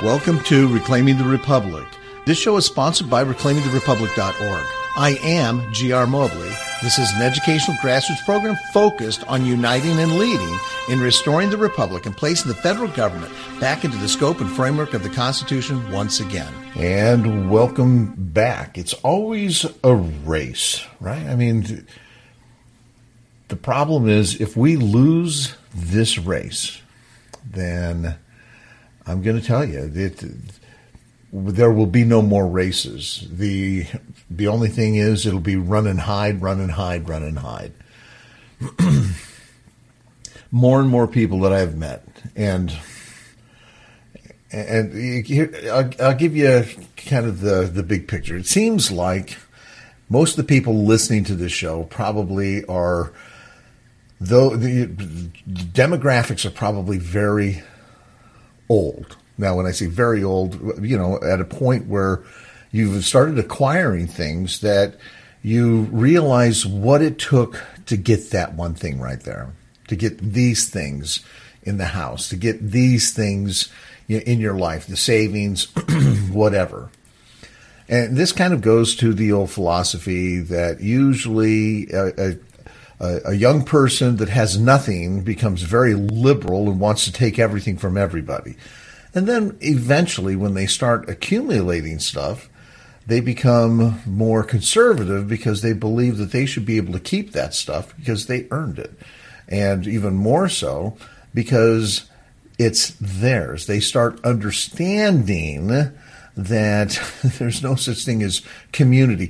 Welcome to Reclaiming the Republic. This show is sponsored by reclaimingtherepublic.org. I am G.R. Mobley. This is an educational grassroots program focused on uniting and leading in restoring the Republic and placing the federal government back into the scope and framework of the Constitution once again. And welcome back. It's always a race, right? I mean, the problem is if we lose this race, then I'm going to tell you that there will be no more races. The only thing is it'll be run and hide, run and hide, run and hide. More and more people that I've met, and I'll give you kind of the big picture. It seems like most of the people listening to this show probably are, though the demographics are probably very old. Now, when I say very old, you know, at a point where you've started acquiring things that you realize what it took to get that one thing right there, to get these things in the house, to get these things in your life, the savings, whatever. And this kind of goes to the old philosophy that usually a young person that has nothing becomes very liberal and wants to take everything from everybody. And then eventually when they start accumulating stuff, they become more conservative because they believe that they should be able to keep that stuff because they earned it. And even more so because it's theirs. They start understanding that there's no such thing as community.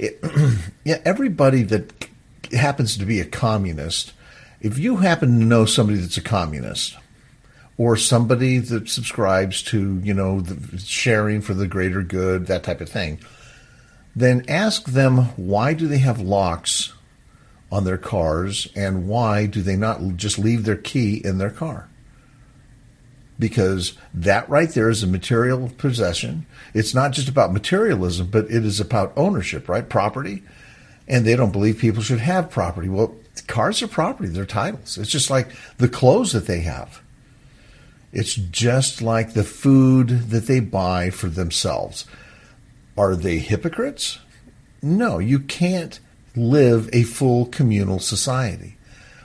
Everybody that happens to be a communist, if you happen to know somebody that's a communist, or somebody that subscribes to, you know, the sharing for the greater good, that type of thing, then ask them why do they have locks on their cars and why do they not just leave their key in their car? Because that right there is a material possession. It's not just about materialism, but it is about ownership, right? Property. And they don't believe people should have property. Well, cars are property. They're titles. It's just like the clothes that they have. It's just like the food that they buy for themselves. Are they hypocrites? No, you can't live a full communal society.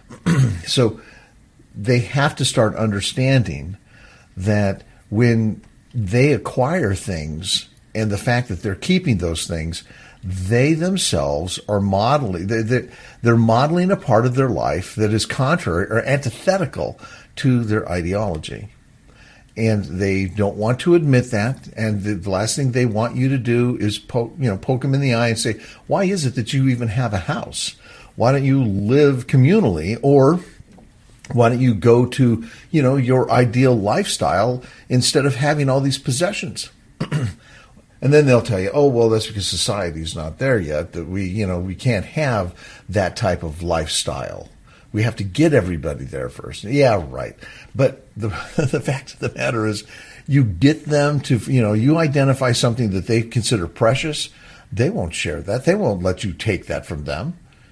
So they have to start understanding that when they acquire things and the fact that they're keeping those things, they themselves are modeling, they're modeling a part of their life that is contrary or antithetical to their ideology. And they don't want to admit that. And the last thing they want you to do is poke them in the eye and say, why is it that you even have a house? Why don't you live communally? Or why don't you go to, you know, your ideal lifestyle instead of having all these possessions? And then they'll tell you, oh, well, that's because society's not there yet, that we can't have that type of lifestyle. We have to get everybody there first. Yeah, right. But the fact of the matter is you get them to, you identify something that they consider precious. They won't share that. They won't let you take that from them.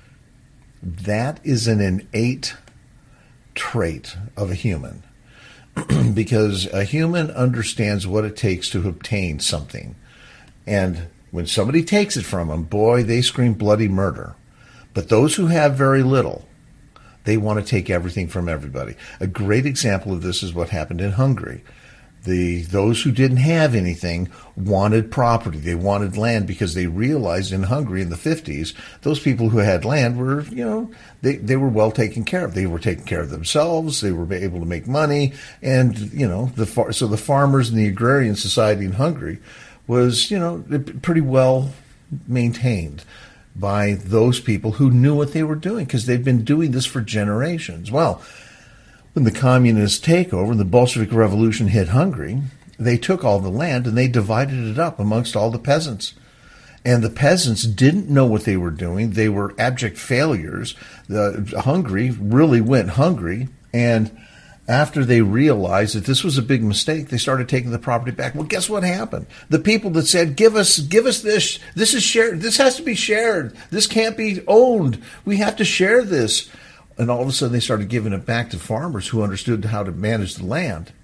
That is an innate trait of a human because a human understands what it takes to obtain something. And when somebody takes it from them, boy, they scream bloody murder. But those who have very little, they want to take everything from everybody. A great example of this is what happened in Hungary. Those who didn't have anything wanted property. They wanted land because they realized in Hungary in the 50s, those people who had land were, they were well taken care of. They were taking care of themselves. They were able to make money. And, so the farmers and the agrarian society in Hungary was, pretty well maintained by those people who knew what they were doing because they've been doing this for generations. Well, when the communist takeover and the Bolshevik Revolution hit Hungary, they took all the land and they divided it up amongst all the peasants. And the peasants didn't know what they were doing. They were abject failures. Hungary really went hungry. And after they realized that this was a big mistake, they started taking the property back. Well, guess what happened? The people that said, give us this is shared. This has to be shared. This can't be owned. We have to share this. And all of a sudden they started giving it back to farmers who understood how to manage the land.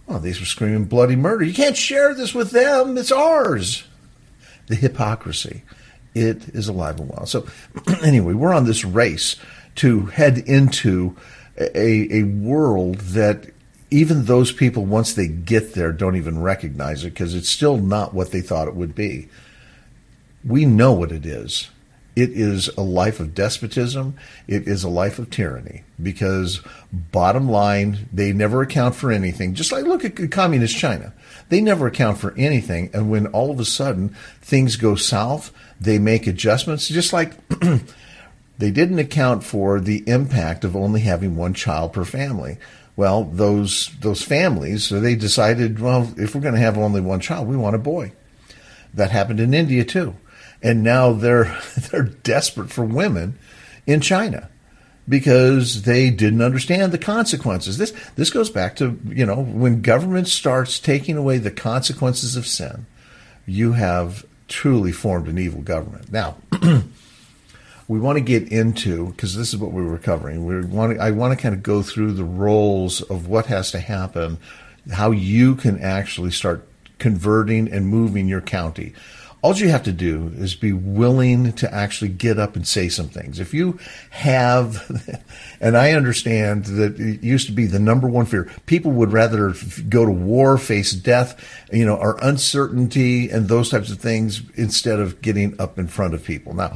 Oh, these were screaming bloody murder. You can't share this with them. It's ours. The hypocrisy. It is alive and well. So anyway, we're on this race to head into a world that even those people, once they get there, don't even recognize it because it's still not what they thought it would be. We know what it is. It is a life of despotism. It is a life of tyranny because, bottom line, they never account for anything. Just like look at communist China. They never account for anything. And when all of a sudden things go south, they make adjustments. Just like they didn't account for the impact of only having one child per family. Well, those families, so they decided, well, if we're going to have only one child, we want a boy. That happened in India too. And now they're desperate for women in China because they didn't understand the consequences. This goes back to, when government starts taking away the consequences of sin, you have truly formed an evil government. Now, we want to get into, because this is what we were covering, I want to kind of go through the roles of what has to happen, how you can actually start converting and moving your county. All you have to do is be willing to actually get up and say some things. If you have, and I understand that it used to be the number one fear, people would rather go to war, face death, or uncertainty and those types of things instead of getting up in front of people. Now,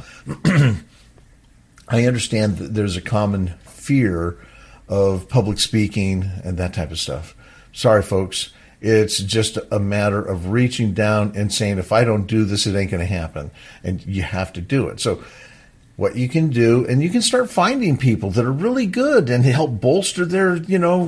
I understand that there's a common fear of public speaking and that type of stuff. Sorry, folks. It's just a matter of reaching down and saying, if I don't do this, it ain't going to happen. And you have to do it. So what you can do, and you can start finding people that are really good and help bolster their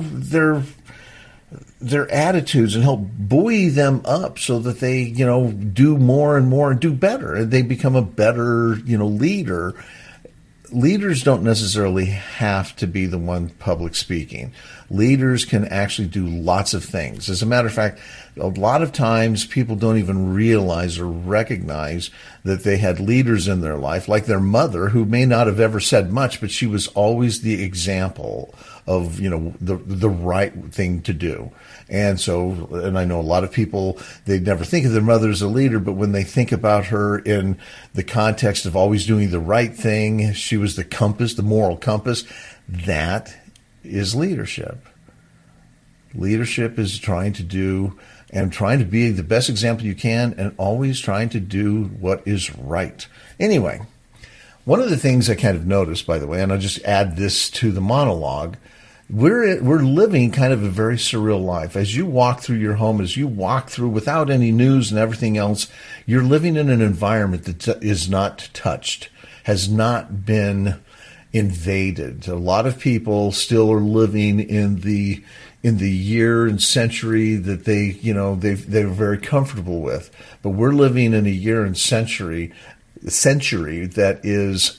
attitudes and help buoy them up so that they, do more and more and do better. And they become a better, leader. Leaders don't necessarily have to be the one public speaking. Leaders can actually do lots of things. As a matter of fact, a lot of times people don't even realize or recognize that they had leaders in their life, like their mother, who may not have ever said much, but she was always the example of, the right thing to do. And so, and I know a lot of people, they never think of their mother as a leader, but when they think about her in the context of always doing the right thing, she was the compass, the moral compass. That is leadership. Leadership is trying to do and trying to be the best example you can and always trying to do what is right. Anyway, one of the things I kind of noticed, by the way, and I'll just add this to the monologue, we're living kind of a very surreal life. As you walk through your home, as you walk through without any news and everything else, you're living in an environment that is not touched, has not been invaded. A lot of people still are living in the year and century that they're very comfortable with. But we're living in a year and century that is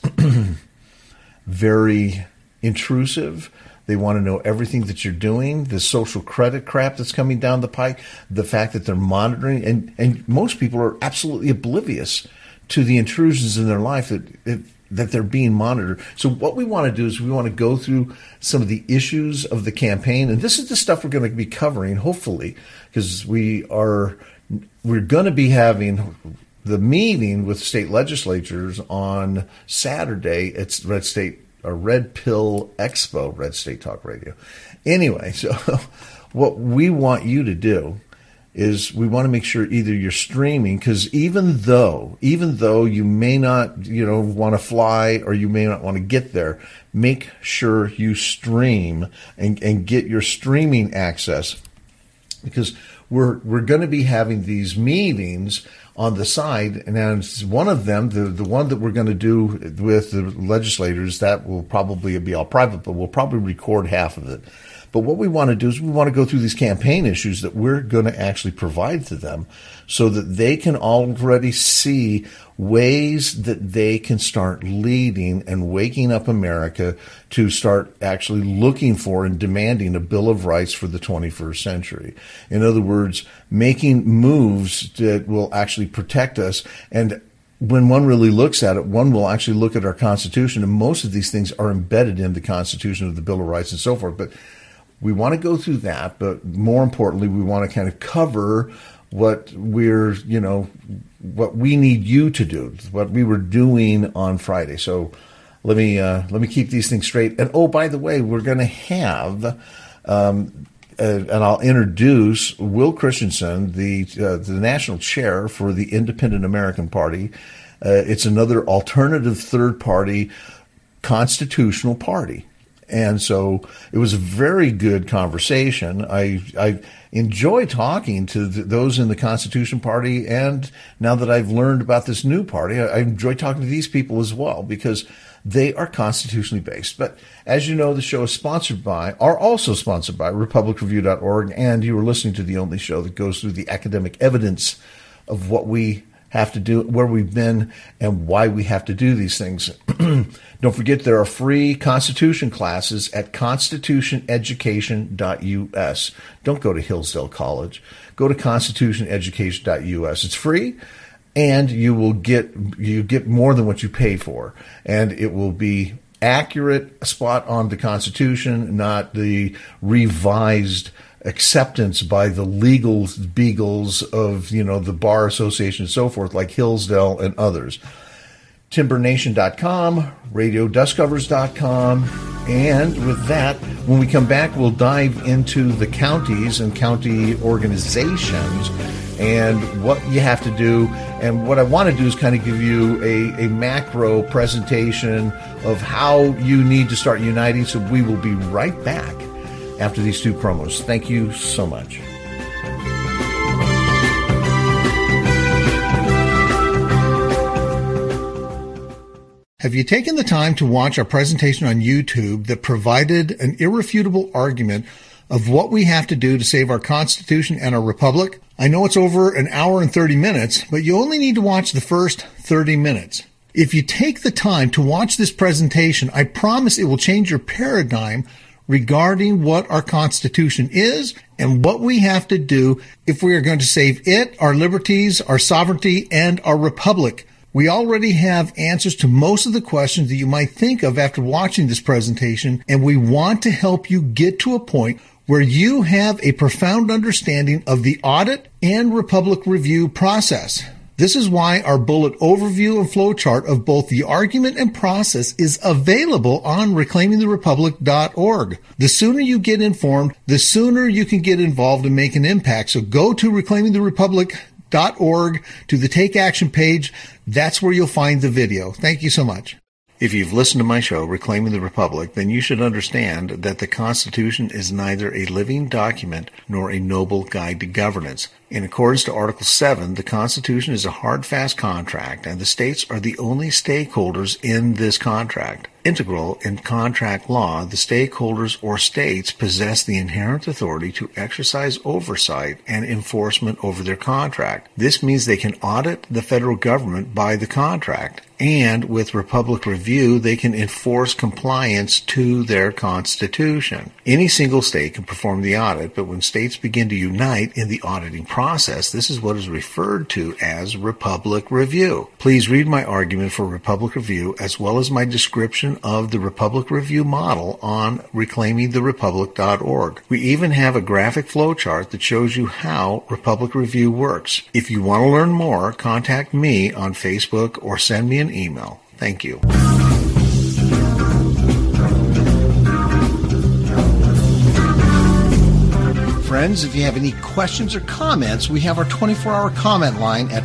very intrusive. They want to know everything that you're doing, the social credit crap that's coming down the pike, the fact that they're monitoring, and most people are absolutely oblivious to the intrusions in their life that they're being monitored. So what we want to do is we want to go through some of the issues of the campaign, and this is the stuff we're going to be covering, hopefully, because we're going to be having the meeting with state legislatures on Saturday. It's Red Pill Expo, Red State Talk Radio. Anyway, so what we want you to do is we want to make sure either you're streaming, because even though you may not, want to fly or you may not want to get there, make sure you stream and get your streaming access, because we're going to be having these meetings on the side, and one of them, the one that we're going to do with the legislators, that will probably be all private, but we'll probably record half of it. But what we want to do is we want to go through these campaign issues that we're going to actually provide to them so that they can already see ways that they can start leading and waking up America to start actually looking for and demanding a Bill of Rights for the 21st century. In other words, making moves that will actually protect us. And when one really looks at it, one will actually look at our Constitution, and most of these things are embedded in the Constitution of the Bill of Rights and so forth. But we want to go through that, but more importantly, we want to kind of cover what what we need you to do, what we were doing on Friday. So let me keep these things straight. And oh, by the way, we're going to have, and I'll introduce Will Christensen, the national chair for the Independent American Party. It's another alternative third party constitutional party. And so it was a very good conversation. I enjoy talking to those in the Constitution Party, and now that I've learned about this new party, I enjoy talking to these people as well because they are constitutionally based. But as you know, the show is also sponsored by RepublicReview.org, and you are listening to the only show that goes through the academic evidence of what we have to do, where we've been, and why we have to do these things. Don't forget, there are free Constitution classes at constitutioneducation.us. Don't go to Hillsdale College. Go to constitutioneducation.us. It's free, and you get more than what you pay for, and it will be accurate, spot on the Constitution, not the revised acceptance by the legal beagles of, the Bar Association and so forth, like Hillsdale and others. TimberNation.com, RadioDustCovers.com, and with that, when we come back, we'll dive into the counties and county organizations and what you have to do. And what I want to do is kind of give you a macro presentation of how you need to start uniting. So we will be right back after these two promos. Thank you so much. Have you taken the time to watch our presentation on YouTube that provided an irrefutable argument of what we have to do to save our Constitution and our Republic? I know it's over an hour and 30 minutes, but you only need to watch the first 30 minutes. If you take the time to watch this presentation, I promise it will change your paradigm regarding what our Constitution is and what we have to do if we are going to save it, our liberties, our sovereignty, and our republic. We already have answers to most of the questions that you might think of after watching this presentation, and we want to help you get to a point where you have a profound understanding of the audit and Republic review process. This is why our bullet overview and flowchart of both the argument and process is available on reclaimingtherepublic.org. The sooner you get informed, the sooner you can get involved and make an impact. So go to reclaimingtherepublic.org to the Take Action page. That's where you'll find the video. Thank you so much. If you've listened to my show, Reclaiming the Republic, then you should understand that the Constitution is neither a living document nor a noble guide to governance. In accordance to Article 7, the Constitution is a hard, fast contract, and the states are the only stakeholders in this contract. Integral in contract law, the stakeholders or states possess the inherent authority to exercise oversight and enforcement over their contract. This means they can audit the federal government by the contract, and with Republic Review, they can enforce compliance to their Constitution. Any single state can perform the audit, but when states begin to unite in the auditing process, this is what is referred to as Republic Review. Please read my argument for Republic Review as well as my description of the Republic Review model on reclaimingtherepublic.org. We even have a graphic flowchart that shows you how Republic Review works. If you want to learn more, contact me on Facebook or send me an email. Thank you. Friends, if you have any questions or comments, we have our 24-hour comment line at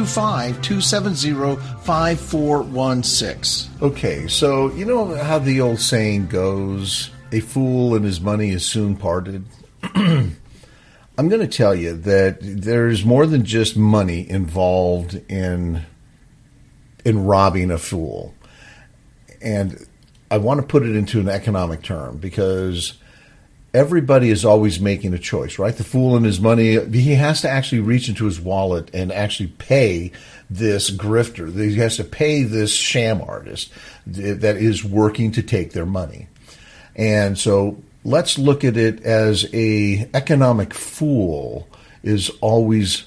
425-270-5416. Okay, so you know how the old saying goes, a fool and his money is soon parted? I'm going to tell you that there's more than just money involved in robbing a fool. And I want to put it into an economic term because everybody is always making a choice, right? The fool and his money, he has to actually reach into his wallet and actually pay this grifter. He has to pay this sham artist that is working to take their money. And so let's look at it as a economic fool is always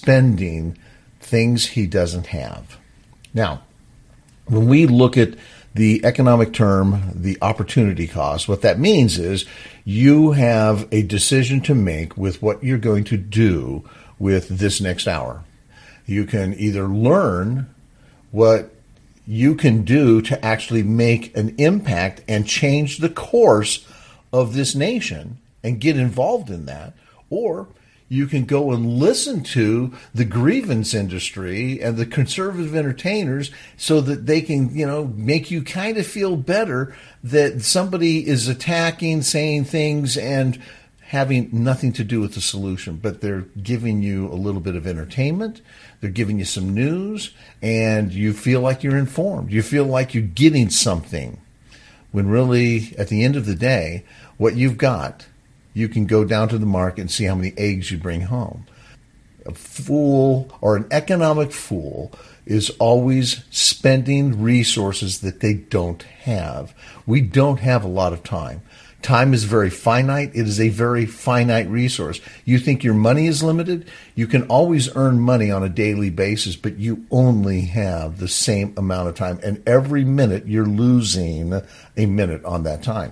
spending things he doesn't have. Now, when we look at the economic term, the opportunity cost. What that means is you have a decision to make with what you're going to do with this next hour. You can either learn what you can do to actually make an impact and change the course of this nation and get involved in that, or you can go and listen to the grievance industry and the conservative entertainers so that they can, make you kind of feel better that somebody is attacking, saying things, and having nothing to do with the solution. But they're giving you a little bit of entertainment. They're giving you some news, and you feel like you're informed. You feel like you're getting something. When really, at the end of the day, what you've got, you can go down to the market and see how many eggs you bring home. A fool or an economic fool is always spending resources that they don't have. We don't have a lot of time. Time is very finite. It is a very finite resource. You think your money is limited? You can always earn money on a daily basis, but you only have the same amount of time. And every minute you're losing a minute on that time.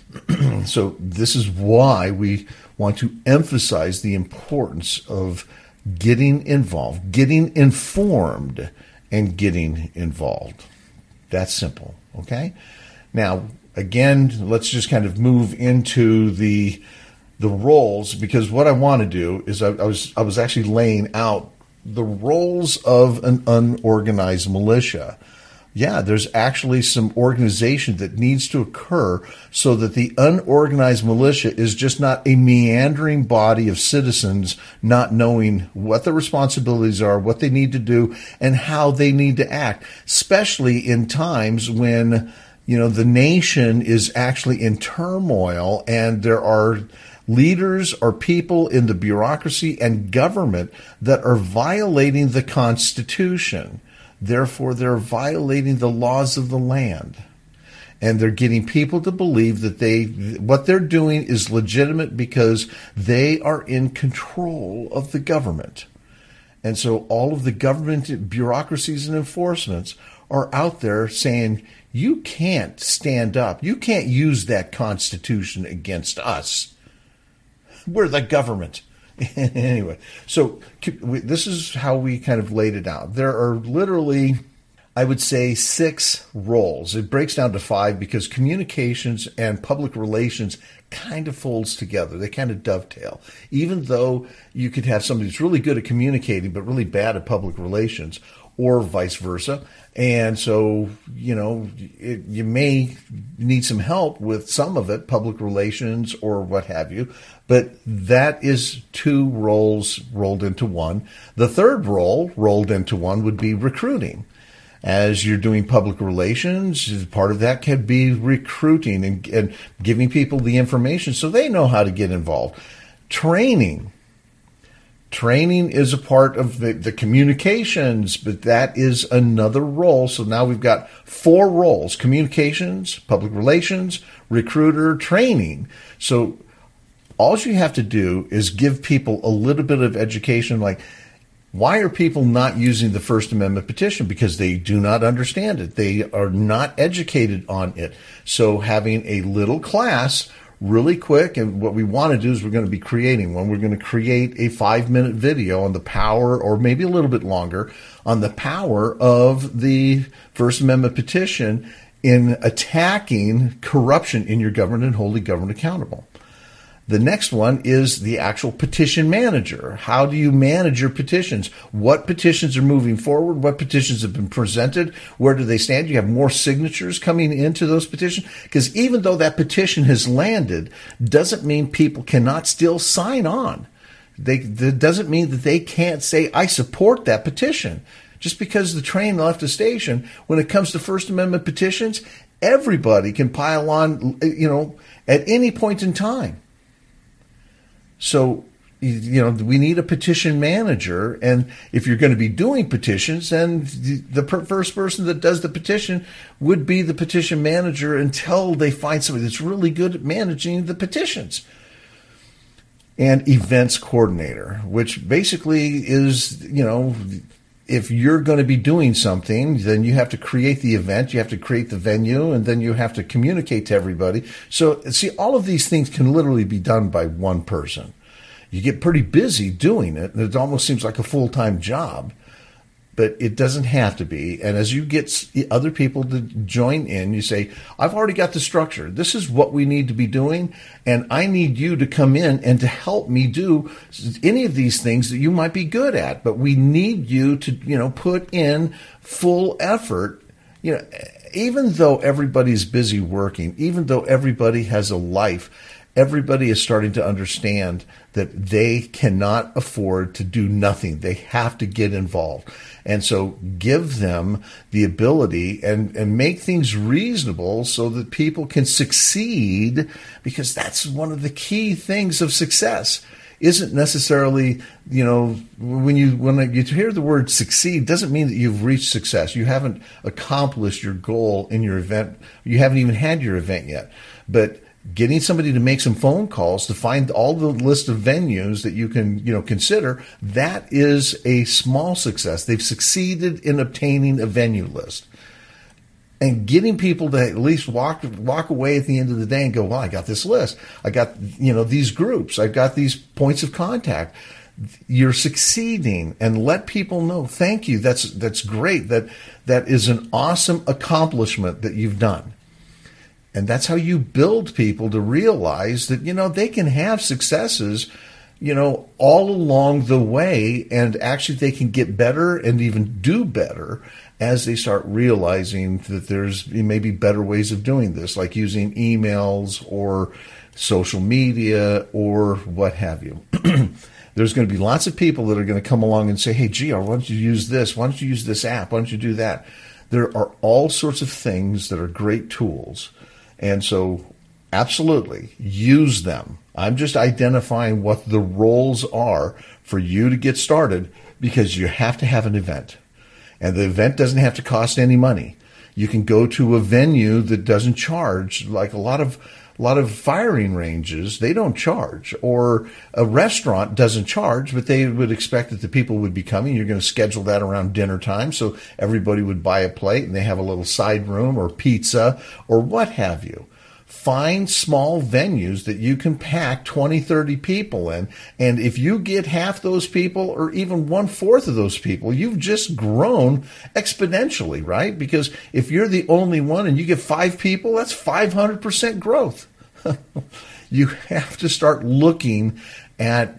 So this is why we want to emphasize the importance of getting involved, getting informed, and getting involved. That's simple, okay? Now, again, let's just kind of move into the roles, because what I want to do is I was actually laying out the roles of an unorganized militia. Yeah, there's actually some organization that needs to occur so that the unorganized militia is just not a meandering body of citizens not knowing what their responsibilities are, what they need to do, and how they need to act, especially in times when, the nation is actually in turmoil and there are leaders or people in the bureaucracy and government that are violating the Constitution. Therefore, they're violating the laws of the land. And they're getting people to believe that what they're doing is legitimate because they are in control of the government. And so all of the government bureaucracies and enforcements are out there saying, you can't stand up. You can't use that Constitution against us. We're the government. Anyway, so this is how we kind of laid it out. There are literally, I would say, 6 roles. It breaks down to 5 because communications and public relations kind of folds together. They kind of dovetail. Even though you could have somebody who's really good at communicating but really bad at public relations, or vice versa. And so, you may need some help with some of it, public relations or what have you. But that is 2 roles rolled into one. The third role rolled into one would be recruiting. As you're doing public relations, part of that could be recruiting and giving people the information so they know how to get involved. Training is a part of the communications, but that is another role. So now we've got 4 roles: communications, public relations, recruiter, training. So all you have to do is give people a little bit of education, like, why are people not using the First Amendment petition? Because they do not understand it. They are not educated on it. So having a little class really quick, and what we want to do is we're going to be creating one. We're going to create a 5-minute video on the power, or maybe a little bit longer, on the power of the First Amendment petition in attacking corruption in your government and holding government accountable. The next one is the actual petition manager. How do you manage your petitions? What petitions are moving forward? What petitions have been presented? Where do they stand? You have more signatures coming into those petitions? Because even though that petition has landed, doesn't mean people cannot still sign on. That doesn't mean that they can't say, I support that petition. Just because the train left the station, when it comes to First Amendment petitions, everybody can pile on, at any point in time. So, we need a petition manager, and if you're going to be doing petitions, then the first person that does the petition would be the petition manager until they find somebody that's really good at managing the petitions. And events coordinator, which basically is, if you're going to be doing something, then you have to create the event, you have to create the venue, and then you have to communicate to everybody. So, see, all of these things can literally be done by one person. You get pretty busy doing it, and it almost seems like a full-time job, but it doesn't have to be. And as you get other people to join in, you say, I've already got the structure. This is what we need to be doing, and I need you to come in and to help me do any of these things that you might be good at. But we need you to, put in full effort. Even though everybody's busy working, even though everybody has a life, everybody is starting to understand that they cannot afford to do nothing. They have to get involved. And so give them the ability and make things reasonable so that people can succeed, because that's one of the key things of success. Isn't necessarily, when you hear the word succeed, doesn't mean that you've reached success. You haven't accomplished your goal in your event. You haven't even had your event yet. But getting somebody to make some phone calls to find all the list of venues that you can, consider, that is a small success. They've succeeded in obtaining a venue list. And getting people to at least walk away at the end of the day and go, well, I got this list. I got, these groups. I've got these points of contact. You're succeeding, and let people know, thank you. That's great. That is an awesome accomplishment that you've done. And that's how you build people to realize that, they can have successes, all along the way. And actually they can get better and even do better as they start realizing that there's maybe better ways of doing this, like using emails or social media or what have you. There's going to be lots of people that are going to come along and say, hey, GR, why don't you use this? Why don't you use this app? Why don't you do that? There are all sorts of things that are great tools. And so absolutely use them. I'm just identifying what the roles are for you to get started, because you have to have an event. And the event doesn't have to cost any money. You can go to a venue that doesn't charge, like a lot of firing ranges, they don't charge, or a restaurant doesn't charge, but they would expect that the people would be coming. You're going to schedule that around dinner time, so everybody would buy a plate and they have a little side room or pizza or what have you. Find small venues that you can pack 20, 30 people in. And if you get half those people or even 1/4 of those people, you've just grown exponentially, right? Because if you're the only one and you get 5 people, that's 500% growth. You have to start looking at,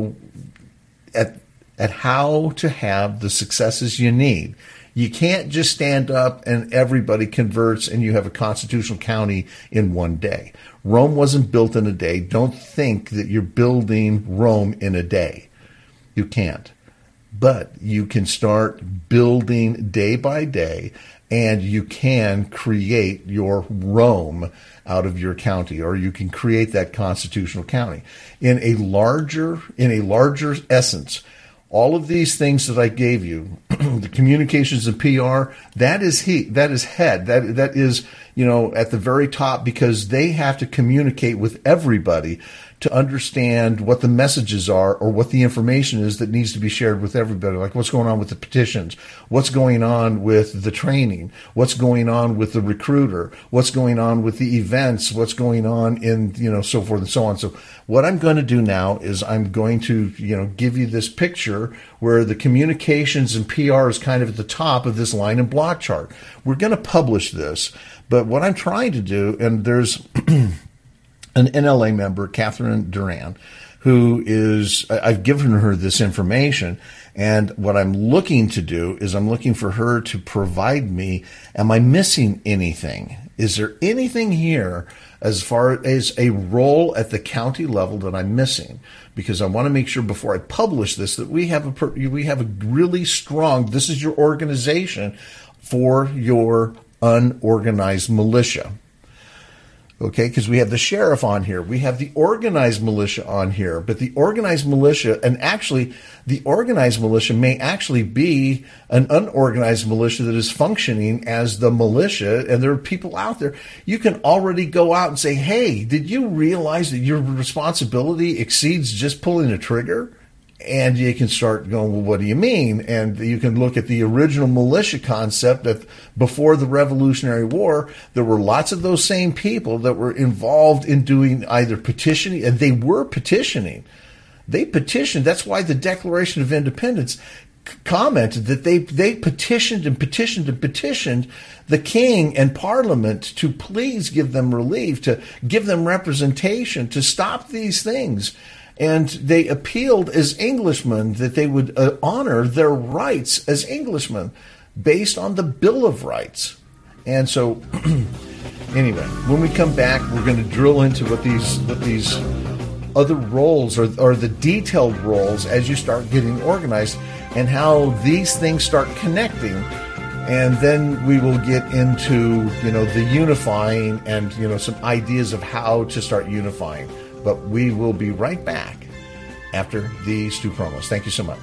at how to have the successes you need. You can't just stand up and everybody converts and you have a constitutional county in one day. Rome wasn't built in a day. Don't think that you're building Rome in a day. You can't. But you can start building day by day, and you can create your Rome out of your county, or you can create that constitutional county in a larger essence. All of these things that I gave you, the communications and PR, that is head. That is, at the very top, because they have to communicate with everybody to understand what the messages are or what the information is that needs to be shared with everybody. Like what's going on with the petitions, what's going on with the training, what's going on with the recruiter, what's going on with the events, what's going on in, so forth and so on. So what I'm going to do now is I'm going to, give you this picture where the communications and PR is kind of at the top of this line and block chart. We're going to publish this, but what I'm trying to do, and there's an NLA member, Catherine Duran, who is, I've given her this information, and what I'm looking to do is I'm looking for her to provide me, am I missing anything? Is there anything here as far as a role at the county level that I'm missing? Because I want to make sure before I publish this that we have a really strong, this is your organization for your unorganized militia. Okay, because we have the sheriff on here. We have the organized militia on here. But the organized militia, and actually the organized militia may actually be an unorganized militia that is functioning as the militia. And there are people out there. You can already go out and say, hey, did you realize that your responsibility exceeds just pulling a trigger? And you can start going, well, what do you mean? And you can look at the original militia concept that before the Revolutionary War, there were lots of those same people that were involved in doing either petitioning, and they were petitioning. They petitioned. That's why the Declaration of Independence commented that they petitioned and petitioned and petitioned the king and parliament to please give them relief, to give them representation, to stop these things. And they appealed as Englishmen that they would honor their rights as Englishmen based on the Bill of Rights. And so, anyway, when we come back, we're going to drill into what these other roles or the detailed roles as you start getting organized and how these things start connecting. And then we will get into, the unifying and, some ideas of how to start unifying. But we will be right back after these two promos. Thank you so much.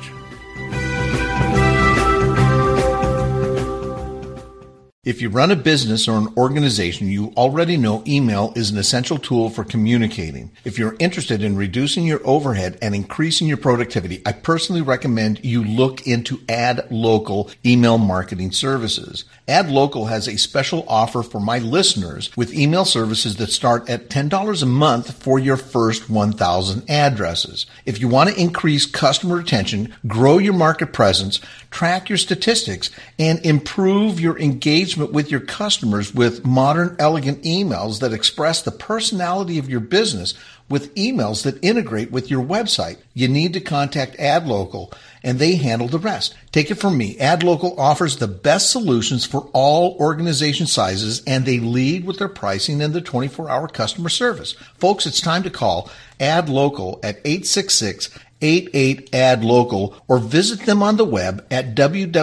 If you run a business or an organization, you already know email is an essential tool for communicating. If you're interested in reducing your overhead and increasing your productivity, I personally recommend you look into AdLocal email marketing services. AdLocal has a special offer for my listeners with email services that start at $10 a month for your first 1,000 addresses. If you want to increase customer retention, grow your market presence, track your statistics, and improve your engagement with your customers with modern, elegant emails that express the personality of your business with emails that integrate with your website, you need to contact AdLocal, and they handle the rest. Take it from me. AdLocal offers the best solutions for all organization sizes, and they lead with their pricing and their 24-hour customer service. Folks, it's time to call AdLocal at 866-88-ADLOCAL or visit them on the web at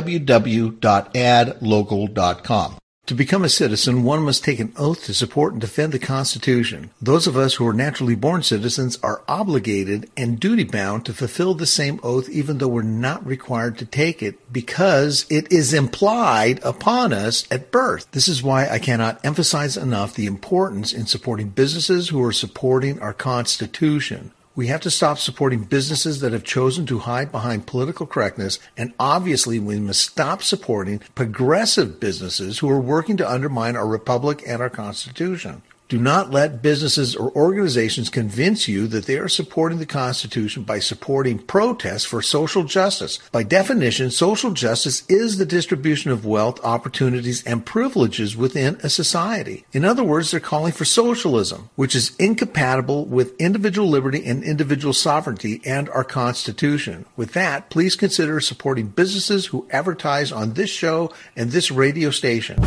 www.adlocal.com. To become a citizen, one must take an oath to support and defend the Constitution. Those of us who are naturally born citizens are obligated and duty-bound to fulfill the same oath even though we're not required to take it because it is implied upon us at birth. This is why I cannot emphasize enough the importance in supporting businesses who are supporting our Constitution. We have to stop supporting businesses that have chosen to hide behind political correctness, and obviously we must stop supporting progressive businesses who are working to undermine our republic and our Constitution. Do not let businesses or organizations convince you that they are supporting the Constitution by supporting protests for social justice. By definition, social justice is the distribution of wealth, opportunities, and privileges within a society. In other words, they're calling for socialism, which is incompatible with individual liberty and individual sovereignty and our Constitution. With that, please consider supporting businesses who advertise on this show and this radio station.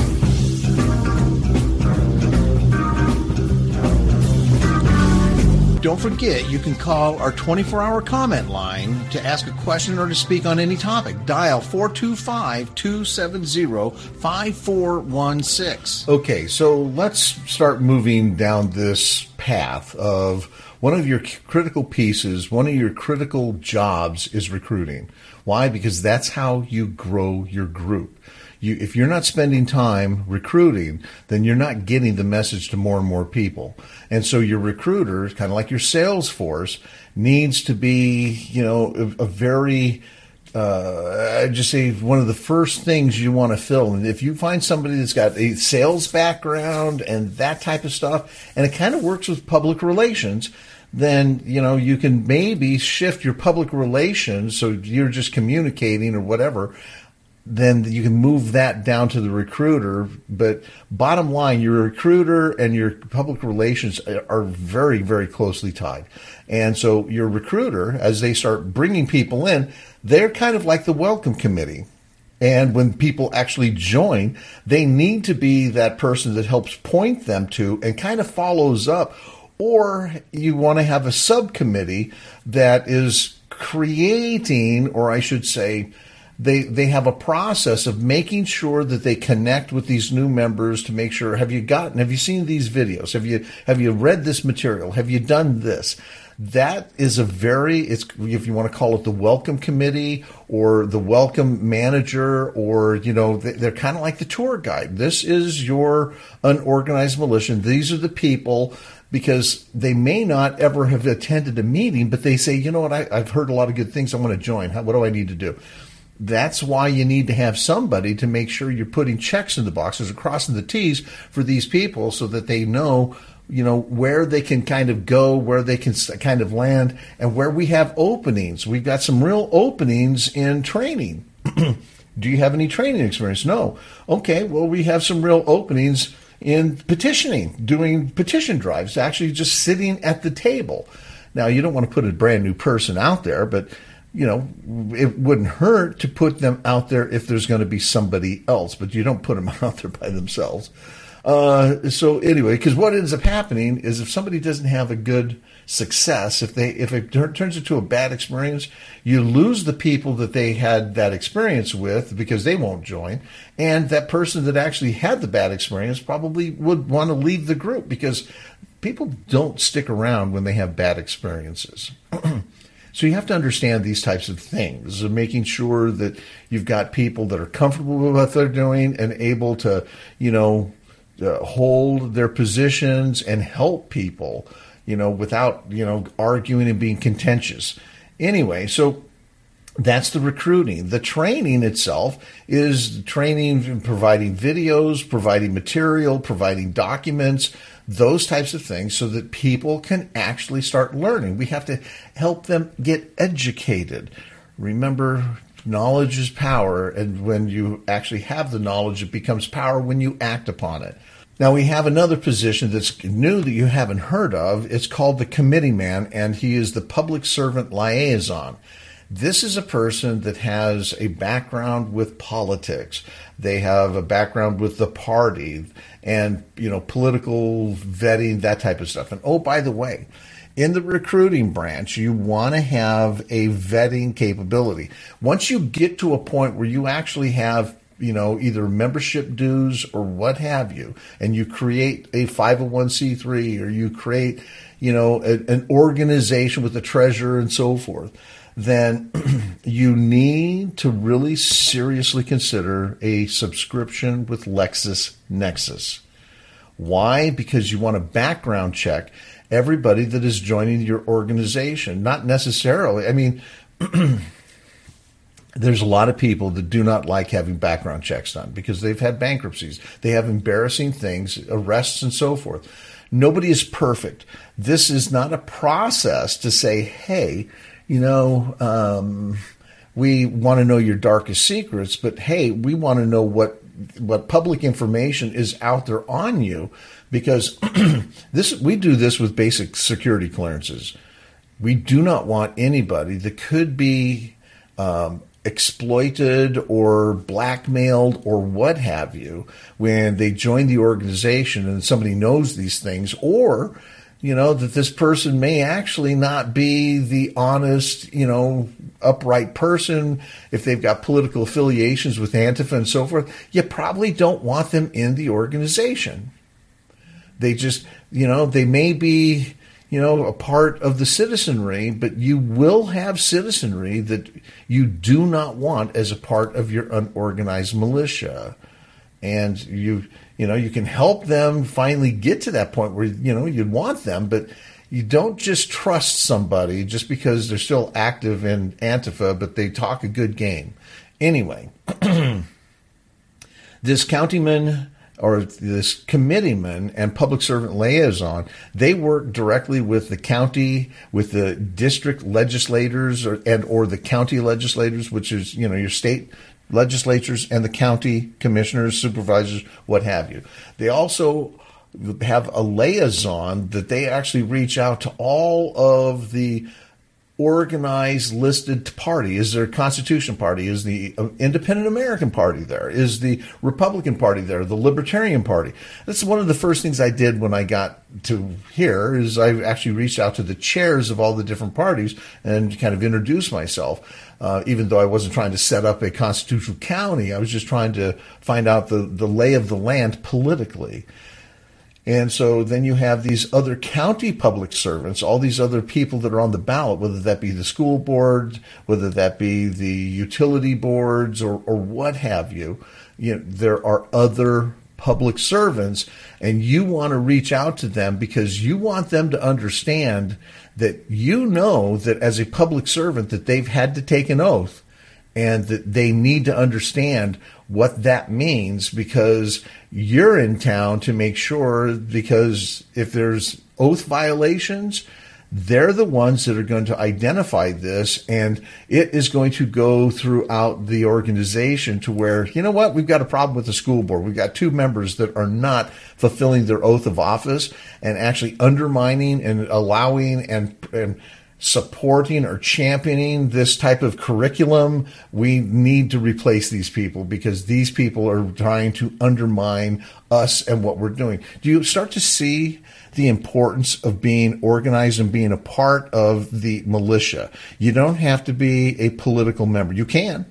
Don't forget, you can call our 24-hour comment line to ask a question or to speak on any topic. Dial 425-270-5416. Okay, so let's start moving down this path of one of your critical pieces, one of your critical jobs is recruiting. Why? Because that's how you grow your group. If you're not spending time recruiting, then you're not getting the message to more and more people. And so your recruiter, kind of like your sales force, needs to be, a very, I'd just say one of the first things you want to fill. And if you find somebody that's got a sales background and that type of stuff, and it kind of works with public relations, then, you can maybe shift your public relations so you're just communicating or whatever. Then you can move that down to the recruiter. But bottom line, your recruiter and your public relations are very, very closely tied. And so your recruiter, as they start bringing people in, they're kind of like the welcome committee. And when people actually join, they need to be that person that helps point them to and kind of follows up. Or you want to have a subcommittee that is creating, or I should say, They have a process of making sure that they connect with these new members to make sure, have you seen these videos? Have you read this material? Have you done this? that is it's, if you want to call it the welcome committee or the welcome manager, or, they're kind of like the tour guide. This is your unorganized militia. These are the people, because they may not ever have attended a meeting, but they say, you know what, I've heard a lot of good things. I want to join. What do I need to do? That's why you need to have somebody to make sure you're putting checks in the boxes or crossing the T's for these people, so that they know, where they can kind of go, where they can kind of land, and where we have openings. We've got some real openings in training. Do you have any training experience? No. Okay, well, we have some real openings in petitioning, doing petition drives, actually just sitting at the table. Now, you don't want to put a brand new person out there, but, it wouldn't hurt to put them out there if there's going to be somebody else, but you don't put them out there by themselves. So anyway, because what ends up happening is, if somebody doesn't have a good success, if it turns into a bad experience, you lose the people that they had that experience with, because they won't join. And that person that actually had the bad experience probably would want to leave the group, because people don't stick around when they have bad experiences. So you have to understand these types of things, of making sure that you've got people that are comfortable with what they're doing and able to, hold their positions and help people, without, arguing and being contentious. Anyway, so that's the recruiting. The training itself is training, providing videos, providing material, providing documents, those types of things, so that people can actually start learning. We have to help them get educated. Remember, knowledge is power, and when you actually have the knowledge, it becomes power when you act upon it. Now, we have another position that's new that you haven't heard of. It's called the committee man, and he is the public servant liaison. This is a person that has a background with politics. They have a background with the party and, political vetting, that type of stuff. And, oh, by the way, in the recruiting branch, you want to have a vetting capability. Once you get to a point where you actually have, either membership dues or what have you, and you create a 501c3, or you create, an organization with a treasurer and so forth, then you need to really seriously consider a subscription with LexisNexis. Why? Because you want to background check everybody that is joining your organization. Not necessarily. There's a lot of people that do not like having background checks done because they've had bankruptcies. They have embarrassing things, arrests, and so forth. Nobody is perfect. This is not a process to say, hey, we want to know your darkest secrets, but hey, we want to know what public information is out there on you, because we do this with basic security clearances. We do not want anybody that could be exploited or blackmailed or what have you when they join the organization and somebody knows these things, or that this person may actually not be the honest, upright person. If they've got political affiliations with Antifa and so forth, you probably don't want them in the organization. They just, they may be, a part of the citizenry, but you will have citizenry that you do not want as a part of your unorganized militia. And you can help them finally get to that point where, you'd want them, but you don't just trust somebody just because they're still active in Antifa, but they talk a good game. Anyway, this countyman or this committeeman and public servant liaison, they work directly with the county, with the district legislators or the county legislators, which is, your state legislatures, and the county commissioners, supervisors, what have you. They also have a liaison that they actually reach out to all of the organized listed party. Is there a Constitution Party? Is the Independent American Party there? Is the Republican Party there? The Libertarian Party? That's one of the first things I did when I got to here, is I actually reached out to the chairs of all the different parties and kind of introduced myself. Even though I wasn't trying to set up a constitutional county, I was just trying to find out the lay of the land politically. And so then you have these other county public servants, all these other people that are on the ballot, whether that be the school board, whether that be the utility boards or what have you. You know, there are other public servants, and you want to reach out to them because you want them to understand that you know that as a public servant that they've had to take an oath and that they need to understand what that means, because you're in town to make sure, because if there's oath violations, they're the ones that are going to identify this, and it is going to go throughout the organization to where, you know what, we've got a problem with the school board. We've got 2 members that are not fulfilling their oath of office and actually undermining and allowing and supporting or championing this type of curriculum. We need to replace these people because these people are trying to undermine us and what we're doing. Do you start to see the importance of being organized and being a part of the militia? You don't have to be a political member. You can.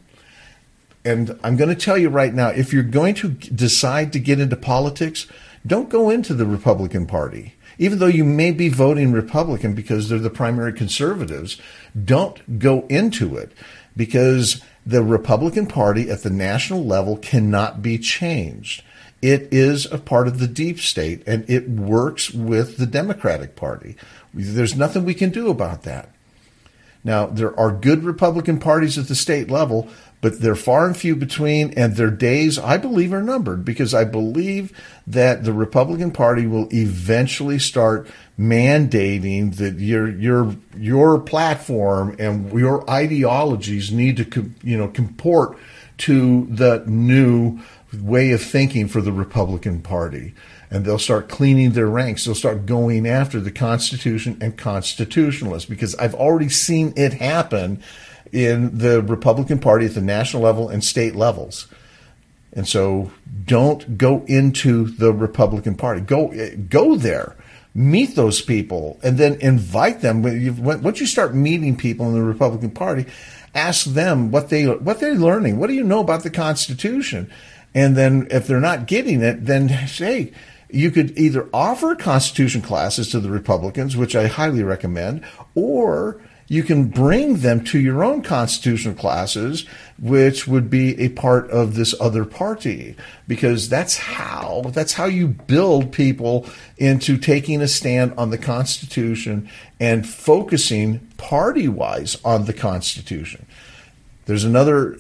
And I'm going to tell you right now, if you're going to decide to get into politics, don't go into the Republican Party. Even though you may be voting Republican because they're the primary conservatives, don't go into it, because the Republican Party at the national level cannot be changed. It is a part of the deep state, and it works with the Democratic Party. There's nothing we can do about that. Now, there are good Republican parties at the state level, but they're far and few between, and their days, I believe, are numbered, because I believe that the Republican Party will eventually start mandating that your platform and your ideologies need to comport to the new way of thinking for the Republican Party. And they'll start cleaning their ranks. They'll start going after the Constitution and constitutionalists, because I've already seen it happen in the Republican Party at the national level and state levels. And so don't go into the Republican Party. Go there. Meet those people and then invite them. Once you start meeting people in the Republican Party, ask them what they're learning. What do you know about the Constitution? And then if they're not getting it, then say, you could either offer Constitution classes to the Republicans, which I highly recommend, or you can bring them to your own constitutional classes, which would be a part of this other party, because that's how you build people into taking a stand on the Constitution and focusing party-wise on the Constitution. There's another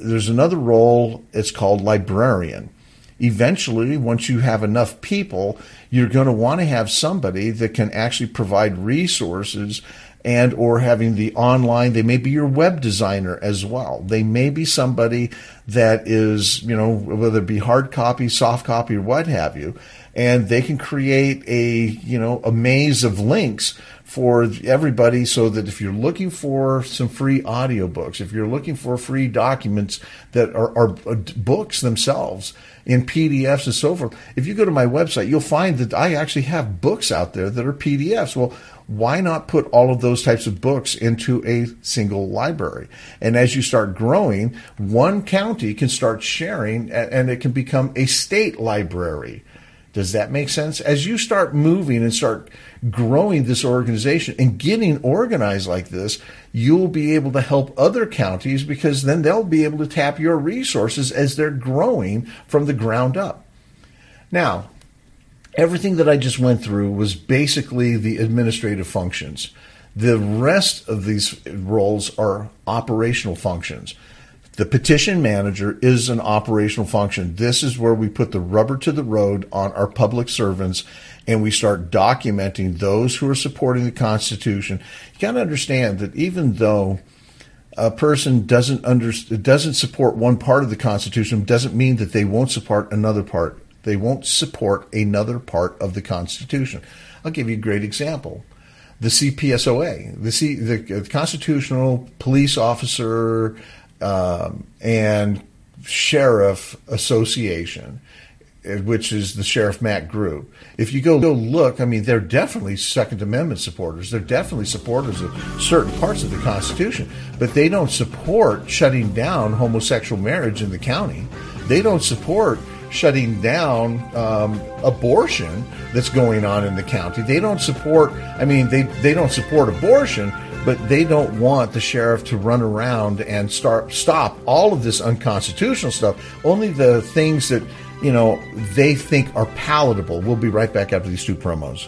role. It's called librarian. Eventually, once you have enough people, you're going to want to have somebody that can actually provide resources and or having the online. They may be your web designer as well. They may be somebody that is, whether it be hard copy, soft copy, or what have you, and they can create a maze of links for everybody, so that if you're looking for some free audiobooks, if you're looking for free documents that are books themselves in PDFs and so forth, if you go to my website, you'll find that I actually have books out there that are PDFs. Well, why not put all of those types of books into a single library? And as you start growing, one county can start sharing, and it can become a state library. Does that make sense? As you start moving and start growing this organization and getting organized like this, you'll be able to help other counties, because then they'll be able to tap your resources as they're growing from the ground up. Now, everything that I just went through was basically the administrative functions. The rest of these roles are operational functions. The petition manager is an operational function. This is where we put the rubber to the road on our public servants, and we start documenting those who are supporting the Constitution. You got to understand that even though a person doesn't support one part of the Constitution, doesn't mean that they won't support another part. They won't support another part of the Constitution. I'll give you a great example. The CPSOA, the Constitutional Police Officer and Sheriff Association, which is the Sheriff Mack Group. If you go look, they're definitely Second Amendment supporters. They're definitely supporters of certain parts of the Constitution, but they don't support shutting down homosexual marriage in the county. They don't support shutting down abortion that's going on in the county. They don't support, they don't support abortion, but they don't want the sheriff to run around and stop all of this unconstitutional stuff. Only the things that, they think are palatable. We'll be right back after these two promos.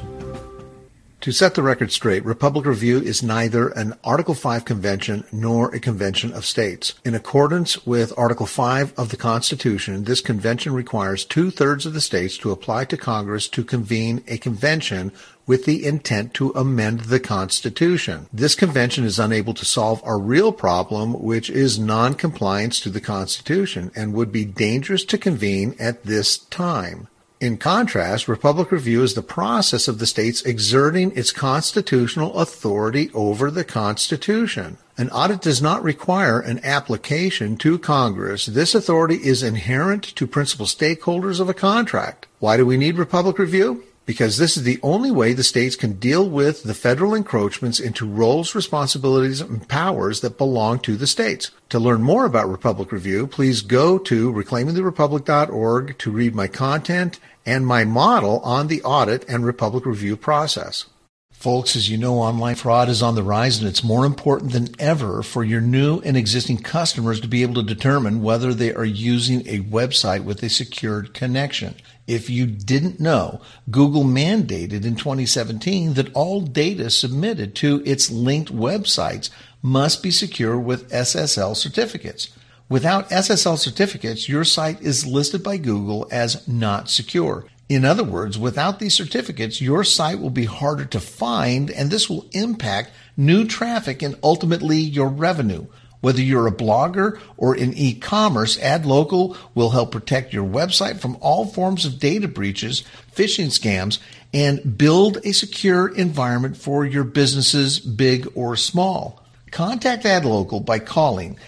To set the record straight, Republic Review is neither an Article 5 convention nor a convention of states. In accordance with Article 5 of the Constitution, this convention requires 2/3 of the states to apply to Congress to convene a convention with the intent to amend the Constitution. This convention is unable to solve our real problem, which is non-compliance to the Constitution, and would be dangerous to convene at this time. In contrast, Republic Review is the process of the states exerting its constitutional authority over the Constitution. An audit does not require an application to Congress. This authority is inherent to principal stakeholders of a contract. Why do we need Republic Review? Because this is the only way the states can deal with the federal encroachments into roles, responsibilities, and powers that belong to the states. To learn more about Republic Review, please go to reclaimingtherepublic.org to read my content and my model on the audit and Republic Review process. Folks, as you know, online fraud is on the rise, and it's more important than ever for your new and existing customers to be able to determine whether they are using a website with a secured connection. If you didn't know, Google mandated in 2017 that all data submitted to its linked websites must be secure with SSL certificates. Without SSL certificates, your site is listed by Google as not secure. In other words, without these certificates, your site will be harder to find, and this will impact new traffic and ultimately your revenue. Whether you're a blogger or in e-commerce, AdLocal will help protect your website from all forms of data breaches, phishing scams, and build a secure environment for your businesses, big or small. Contact AdLocal by calling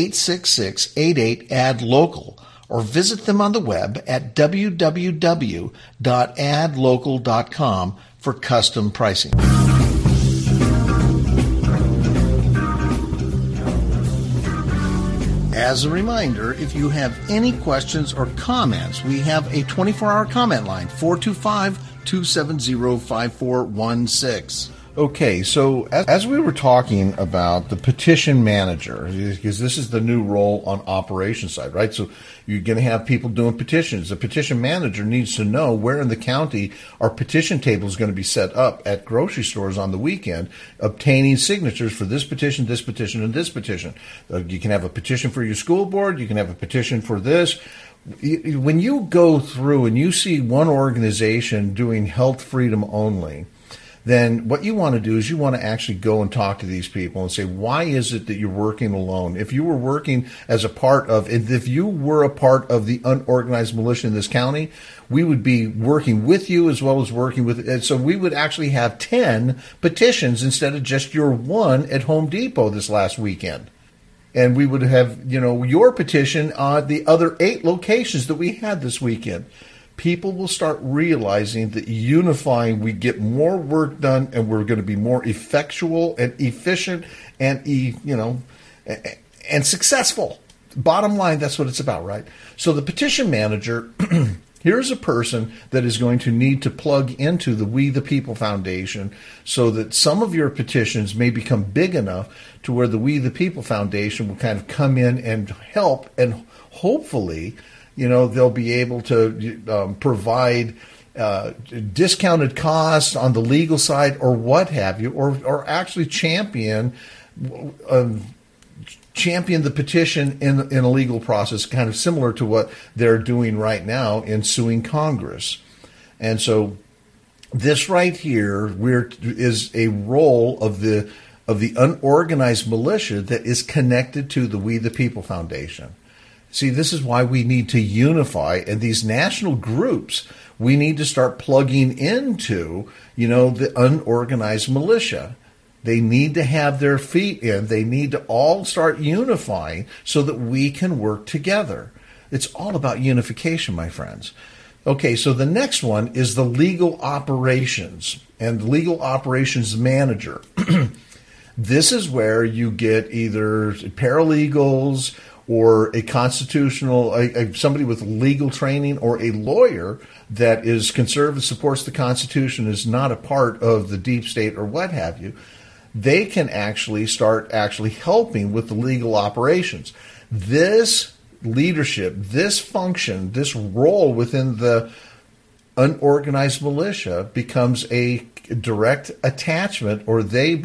866-88-ADLOCAL or visit them on the web at www.adlocal.com for custom pricing. As a reminder, if you have any questions or comments, we have a 24-hour comment line, 425-270-5416. Okay, so as we were talking about the petition manager, because this is the new role on operations side, right? So you're going to have people doing petitions. The petition manager needs to know where in the county our petition table is going to be set up at grocery stores on the weekend, obtaining signatures for this petition, and this petition. You can have a petition for your school board. You can have a petition for this. When you go through and you see one organization doing health freedom only, then what you want to do is you want to actually go and talk to these people and say, why is it that you're working alone? If you were working as a part of, if you were a part of the unorganized militia in this county, we would be working with you as well as working with, and so we would actually have 10 petitions instead of just your one at Home Depot this last weekend. And we would have, your petition on the other 8 locations that we had this weekend. People will start realizing that unifying, we get more work done, and we're going to be more effectual and efficient and successful. Bottom line, that's what it's about, right? So the petition manager, here's a person that is going to need to plug into the We the People Foundation so that some of your petitions may become big enough to where the We the People Foundation will kind of come in and help, and hopefully they'll be able to provide discounted costs on the legal side or what have you, or actually champion the petition in a legal process, kind of similar to what they're doing right now in suing Congress. And so this right here is a role of the unorganized militia that is connected to the We the People Foundation. See, this is why we need to unify, and these national groups, we need to start plugging into, the unorganized militia. They need to have their feet in. They need to all start unifying so that we can work together. It's all about unification, my friends. Okay, so the next one is the legal operations and the legal operations manager. This is where you get either paralegals or a constitutional, somebody with legal training, or a lawyer that is conservative, supports the Constitution, is not a part of the deep state or what have you, they can actually start helping with the legal operations. This leadership, this function, this role within the unorganized militia becomes a direct attachment, or they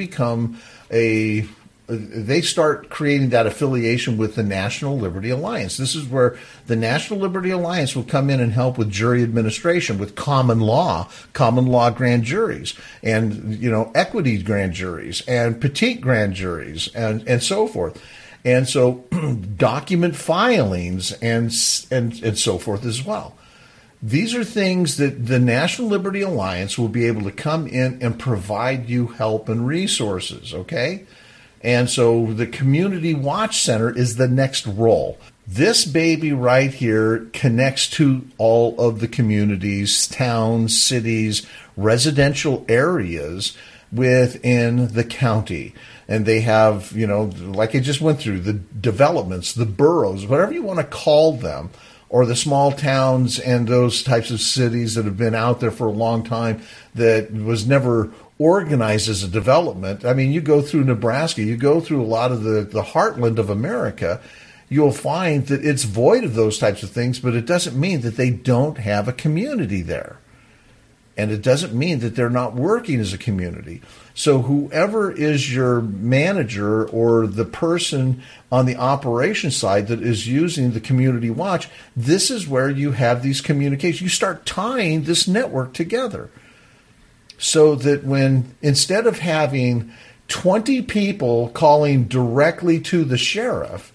start creating that affiliation with the National Liberty Alliance. This is where the National Liberty Alliance will come in and help with jury administration, with common law grand juries, and equity grand juries, and petite grand juries, and so forth. And so document filings and so forth as well. These are things that the National Liberty Alliance will be able to come in and provide you help and resources, okay? And so the Community Watch Center is the next role. This baby right here connects to all of the communities, towns, cities, residential areas within the county. And they have, like I just went through, the developments, the boroughs, whatever you want to call them, or the small towns and those types of cities that have been out there for a long time that was never organized as a development. I mean, you go through Nebraska, you go through a lot of the heartland of America, you'll find that it's void of those types of things, but it doesn't mean that they don't have a community there. And it doesn't mean that they're not working as a community. So whoever is your manager or the person on the operations side that is using the Community Watch, this is where you have these communications. You start tying this network together so that when, instead of having 20 people calling directly to the sheriff,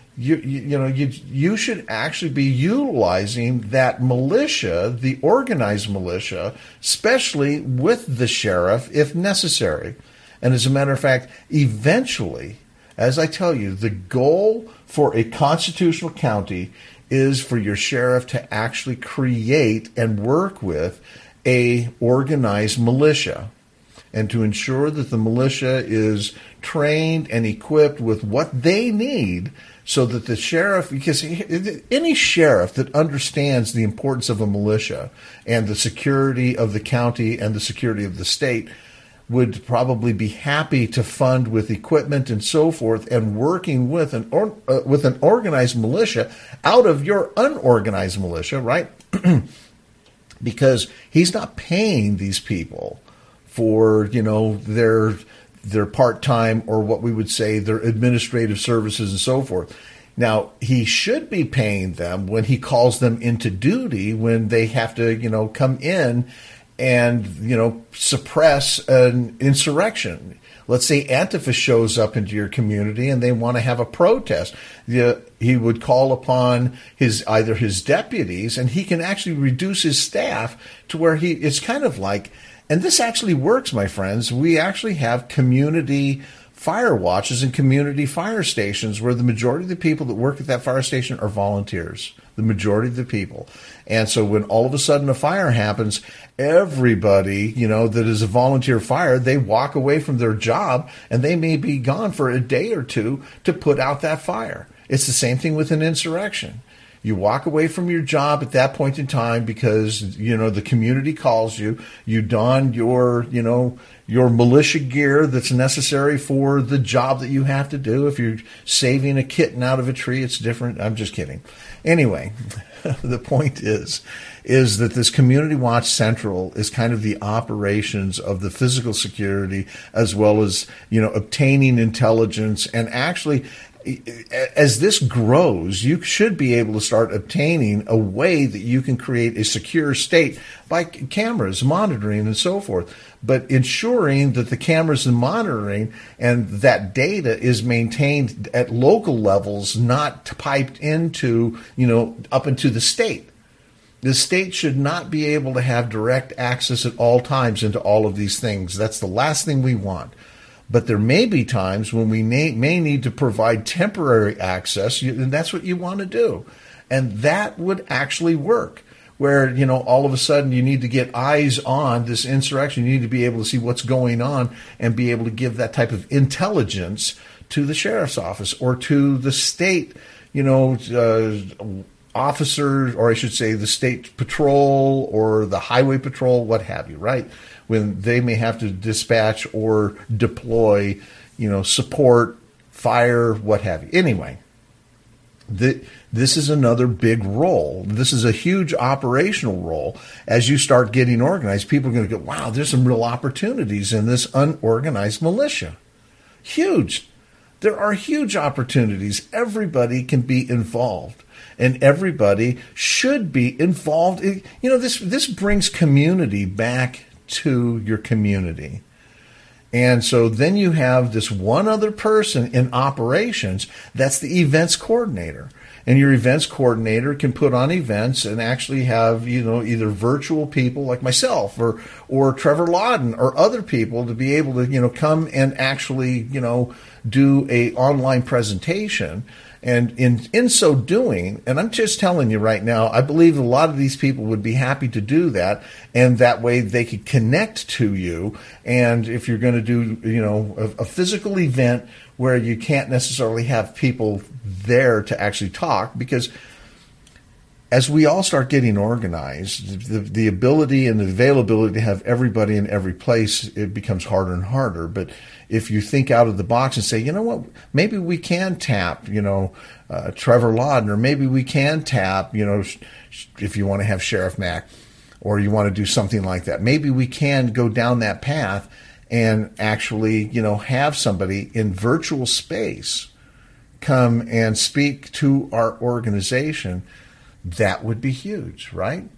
you should actually be utilizing that militia, the organized militia, especially with the sheriff if necessary. And as a matter of fact, eventually, as I tell you, the goal for a constitutional county is for your sheriff to actually create and work with a organized militia, and to ensure that the militia is trained and equipped with what they need, so that the sheriff, because any sheriff that understands the importance of a militia and the security of the county and the security of the state would probably be happy to fund with equipment and so forth, and working with an organized militia out of your unorganized militia, right? Because he's not paying these people for their part-time, or what we would say their administrative services and so forth. Now, he should be paying them when he calls them into duty, when they have to, come in and, suppress an insurrection. Let's say Antifa shows up into your community and they want to have a protest. He would call upon either his deputies, and he can actually reduce his staff to where it's kind of like, and this actually works, my friends. We actually have community fire watches and community fire stations where the majority of the people that work at that fire station are volunteers, the majority of the people. And so when all of a sudden a fire happens, everybody, that is a volunteer fire, they walk away from their job and they may be gone for a day or two to put out that fire. It's the same thing with an insurrection. You walk away from your job at that point in time because, the community calls you. You don your militia gear that's necessary for the job that you have to do. If you're saving a kitten out of a tree, it's different. I'm just kidding. Anyway, the point is that this Community Watch Central is kind of the operations of the physical security, as well as, obtaining intelligence. And actually, as this grows, you should be able to start obtaining a way that you can create a secure state by cameras, monitoring, and so forth. But ensuring that the cameras and monitoring and that data is maintained at local levels, not piped into, up into the state. The state should not be able to have direct access at all times into all of these things. That's the last thing we want. But there may be times when we may need to provide temporary access, and that's what you want to do. And that would actually work, where, all of a sudden you need to get eyes on this insurrection. You need to be able to see what's going on and be able to give that type of intelligence to the sheriff's office or to the state, officers, or I should say the state patrol or the highway patrol, what have you, right? When they may have to dispatch or deploy, support, fire, what have you. Anyway, this is another big role. This is a huge operational role. As you start getting organized, people are going to go, wow, there's some real opportunities in this unorganized militia. Huge. There are huge opportunities. Everybody can be involved, and everybody should be involved. This brings community back to your community. And so then you have this one other person in operations, that's the events coordinator. And your events coordinator can put on events and actually have, either virtual people like myself or Trevor Lawden or other people to be able to, come and actually, do a online presentation. And in so doing, and I'm just telling you right now, I believe a lot of these people would be happy to do that, and that way they could connect to you. And if you're going to do, a physical event where you can't necessarily have people there to actually talk, because as we all start getting organized, the ability and the availability to have everybody in every place, it becomes harder and harder. But if you think out of the box and say, you know what, maybe we can tap, Trevor Lawden, or maybe we can tap, if you want to have Sheriff Mack, or you want to do something like that. Maybe we can go down that path and actually, have somebody in virtual space come and speak to our organization. That would be huge, right?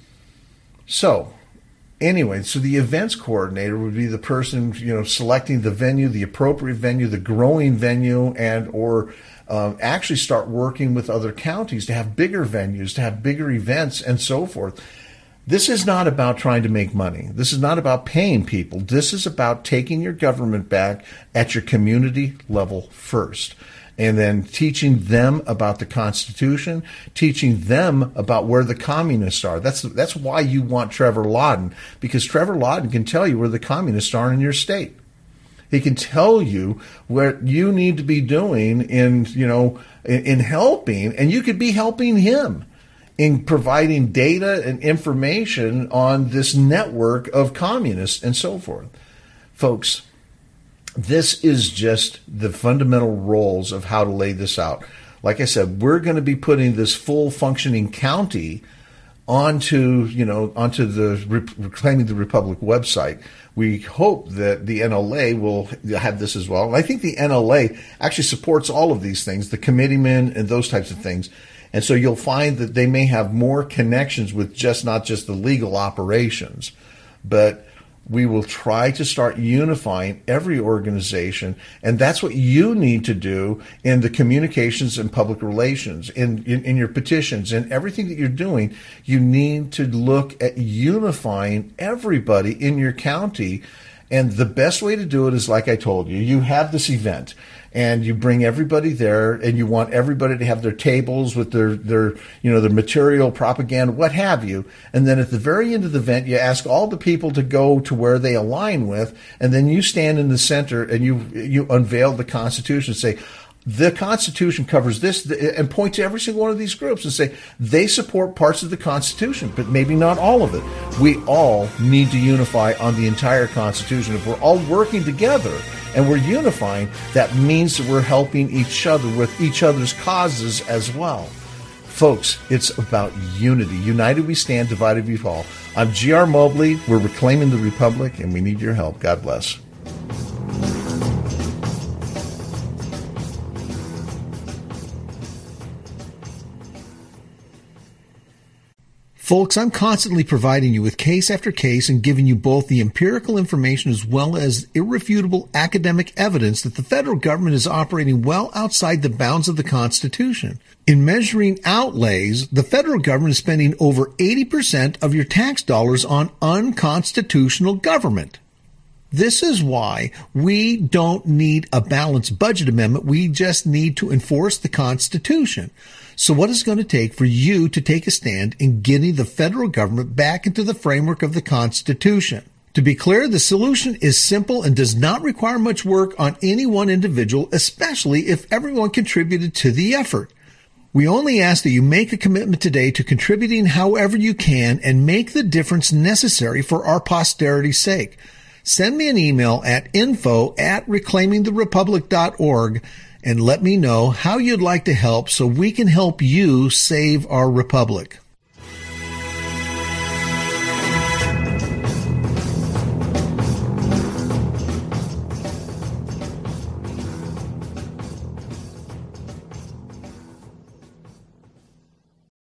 So anyway, so the events coordinator would be the person, selecting the venue, the appropriate venue, the growing venue, and or actually start working with other counties to have bigger venues, to have bigger events, and so forth. This is not about trying to make money. This is not about paying people. This is about taking your government back at your community level first. And then teaching them about the Constitution, teaching them about where the communists are. That's why you want Trevor Lawden, because Trevor Lawden can tell you where the communists are in your state. He can tell you what you need to be doing in helping, and you could be helping him in providing data and information on this network of communists and so forth. Folks, this is just the fundamental roles of how to lay this out. Like I said, we're going to be putting this full functioning county onto the Reclaiming the Republic website. We hope that the NLA will have this as well. And I think the NLA actually supports all of these things, the committeemen and those types of things. And so you'll find that they may have more connections with not just the legal operations, but we will try to start unifying every organization, and that's what you need to do in the communications and public relations, in your petitions, and everything that you're doing. You need to look at unifying everybody in your county, and the best way to do it is, like I told you, you have this event, and you bring everybody there, and you want everybody to have their tables with their material, propaganda, what have you. And then at the very end of the event, you ask all the people to go to where they align with, and then you stand in the center and you unveil the Constitution and say, the Constitution covers this, and point to every single one of these groups and say they support parts of the Constitution, but maybe not all of it. We all need to unify on the entire Constitution. If we're all working together and we're unifying, that means that we're helping each other with each other's causes as well. Folks, it's about unity. United we stand, divided we fall. I'm G.R. Mobley. We're Reclaiming the Republic, and we need your help. God bless. Folks, I'm constantly providing you with case after case and giving you both the empirical information as well as irrefutable academic evidence that the federal government is operating well outside the bounds of the Constitution. In measuring outlays, the federal government is spending over 80% of your tax dollars on unconstitutional government. This is why we don't need a balanced budget amendment. We just need to enforce the Constitution. So what is it going to take for you to take a stand in getting the federal government back into the framework of the Constitution? To be clear, the solution is simple and does not require much work on any one individual, especially if everyone contributed to the effort. We only ask that you make a commitment today to contributing however you can and make the difference necessary for our posterity's sake. Send me an email at info@reclaimingtherepublic.org and let me know how you'd like to help so we can help you save our republic.